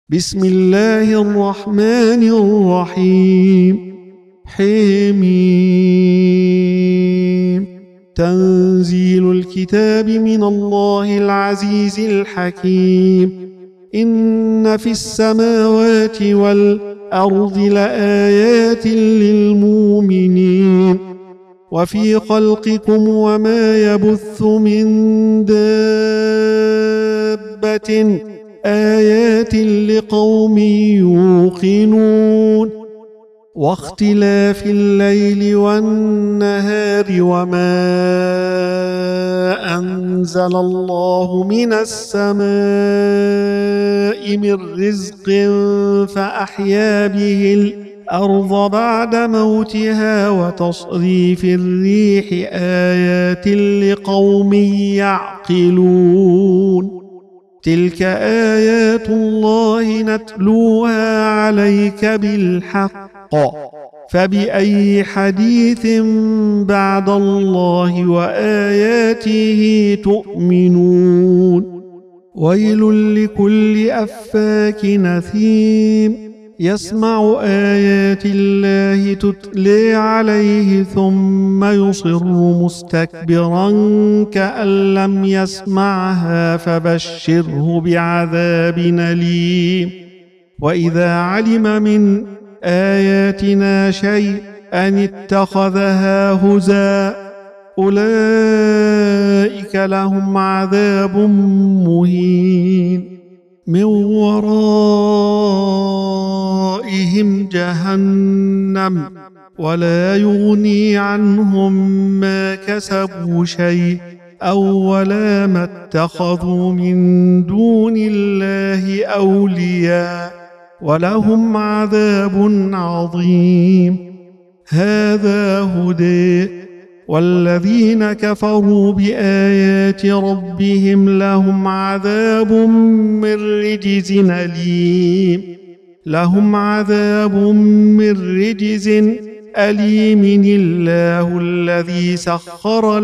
بسم الله الرحمن الرحيم. حميم. تنزيل الكتاب من الله العزيز الحكيم. إن في السماوات والأرض لآيات للمؤمنين وفي خلقكم وما يبث من دابة آيات لقوم يوقنون واختلاف الليل والنهار وما أنزل الله من السماء من رزق فأحيا به الأرض بعد موتها وتصريف الريح آيات لقوم يعقلون تلك آيات الله نتلوها عليك بالحق فبأي حديث بعد الله وآياته تؤمنون ويل لكل أفاك نثيم يسمع آيات الله تتلى عليه ثم يصر مستكبرا كأن لم يسمعها فبشره بعذاب أليم وإذا علم من آياتنا شيئا اتخذها هزوا أولئك لهم عذاب مهين من ورائهم جهنم ولا يغني عنهم ما كسبوا شيء ولا ما اتخذوا من دون الله أولياء ولهم عذاب عظيم هذا هدى والذين كفروا بآيات ربهم لهم عذاب من رجز أليم الله الذي سخر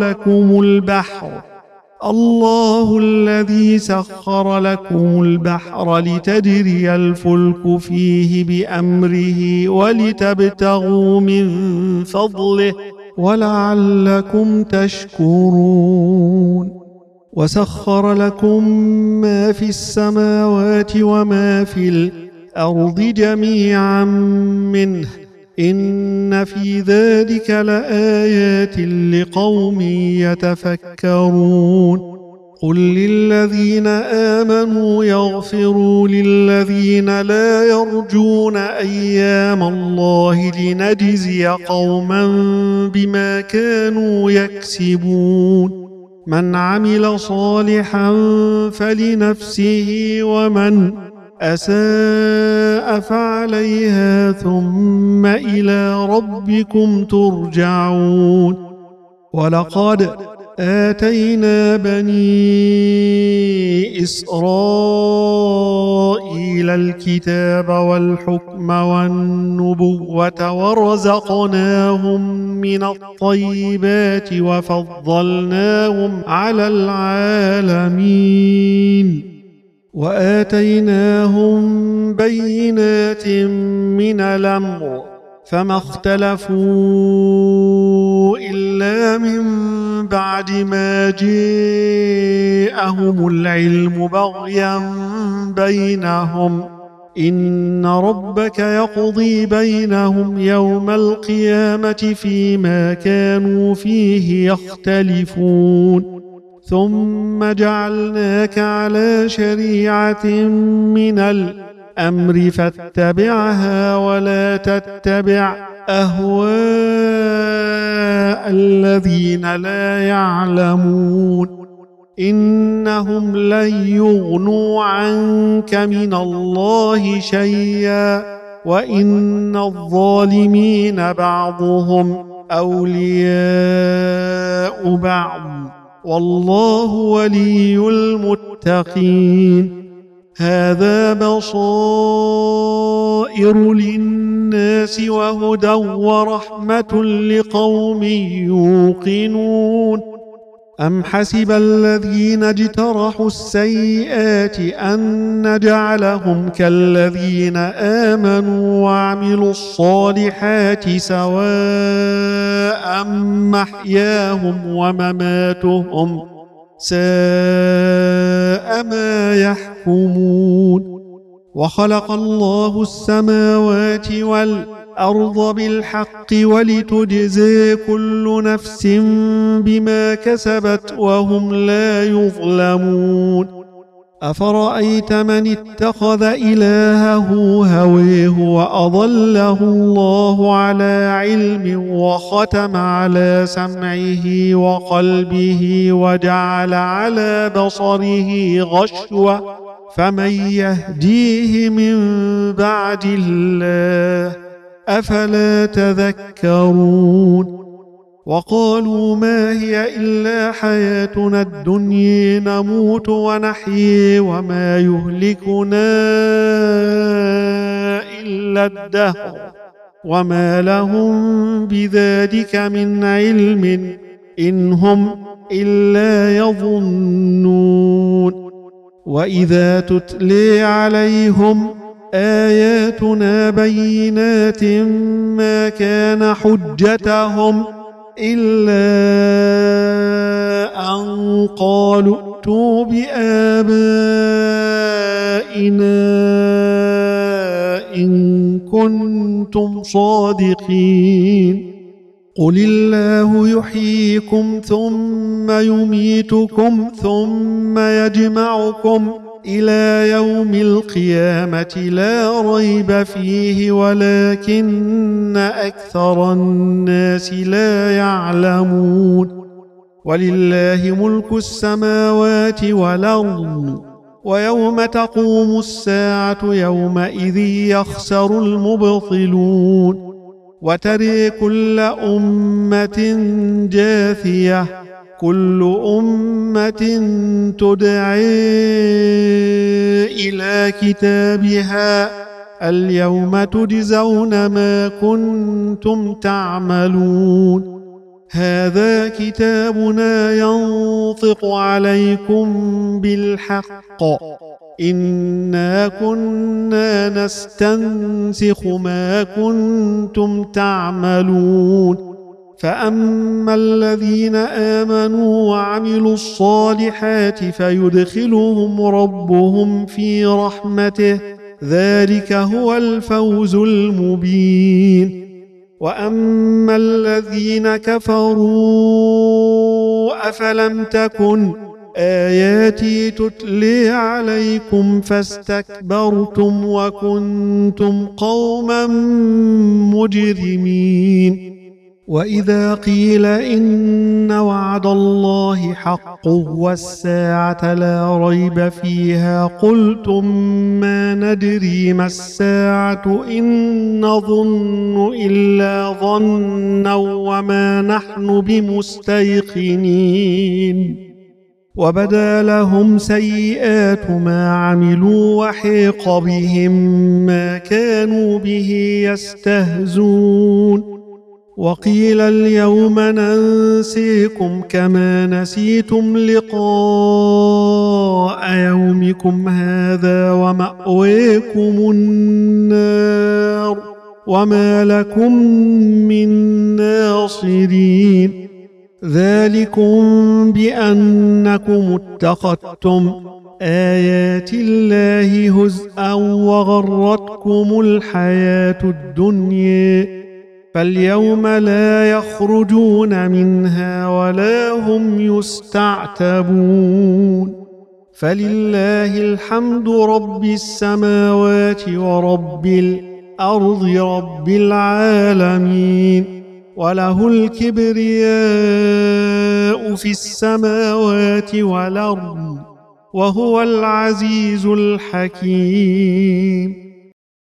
لكم البحر لتجري الفلك فيه بأمره ولتبتغوا من فضله ولعلكم تشكرون وسخر لكم ما في السماوات وما في الأرض جميعا منه إن في ذلك لآيات لقوم يتفكرون قل للذين آمنوا يغفروا للذين لا يرجون أيام الله لنجزي قوما بما كانوا يكسبون من عمل صالحا فلنفسه ومن أساء فعليها ثم إلى ربكم ترجعون ولقد آتينا بني إسرائيل الكتاب والحكم والنبوة ورزقناهم من الطيبات وفضلناهم على العالمين وآتيناهم بينات من الأمر فما اختلفوا إلا من بعد ما جاءهم العلم بغيا بينهم إن ربك يقضي بينهم يوم القيامة فيما كانوا فيه يختلفون ثم جعلناك على شريعة من الأمر فاتبعها ولا تتبع أهواء الذين لا يعلمون إنهم لن يغنوا عنك من الله شيئا وإن الظالمين بعضهم أولياء بعض والله ولي المتقين هذا بصائر للناس وهدى ورحمة لقوم يوقنون أم حسب الذين اجترحوا السيئات أن نجعلهم كالذين آمنوا وعملوا الصالحات سواء محياهم ومماتهم ساء ما يحكمون وخلق الله السماوات والأرض بالحق ولتجزي كل نفس بما كسبت وهم لا يظلمون أفرأيت من اتخذ إلهه هويه وأضله الله على علم وختم على سمعه وقلبه وجعل على بصره غشوة فمن يهديه من بعد الله أفلا تذكرون وقالوا ما هي إلا حياتنا الدنيا نموت ونحيي وما يهلكنا إلا الدهر وما لهم بذلك من علم إن هم إلا يظنون وإذا تتلي عليهم آياتنا بينات ما كان حجتهم إلا أن قالوا ائتوا بآبائنا إن كنتم صادقين قل الله يحييكم ثم يميتكم ثم يجمعكم إلى يوم القيامة لا ريب فيه ولكن أكثر الناس لا يعلمون ولله ملك السماوات والأرض ويوم تقوم الساعة يومئذ يخسر المبطلون وترى كل أمة جاثية كل أمة تدعي إلى كتابها اليوم تجزون ما كنتم تعملون هذا كتابنا ينطق عليكم بالحق إنا كنا نستنسخ ما كنتم تعملون فأما الذين آمنوا وعملوا الصالحات فيدخلهم ربهم في رحمته ذلك هو الفوز المبين وأما الذين كفروا أفلم تكن آياتي تتلي عليكم فاستكبرتم وكنتم قوما مجرمين وإذا قيل إن وعد الله حق والساعة لا ريب فيها قلتم ما ندري ما الساعة إن نظن إلا ظنا وما نحن بمستيقنين وبدا لهم سيئات ما عملوا وحيق بهم ما كانوا به يستهزون وقيل اليوم ننسيكم كما نسيتم لقاء يومكم هذا ومأويكم النار وما لكم من ناصرين ذلكم بأنكم اتخذتم آيات الله هزءا وغرتكم الحياة الدنيا فاليوم لا يخرجون منها ولا هم يستعتبون فلله الحمد رب السماوات ورب الأرض رب العالمين وله الكبرياء في السماوات والأرض وهو العزيز الحكيم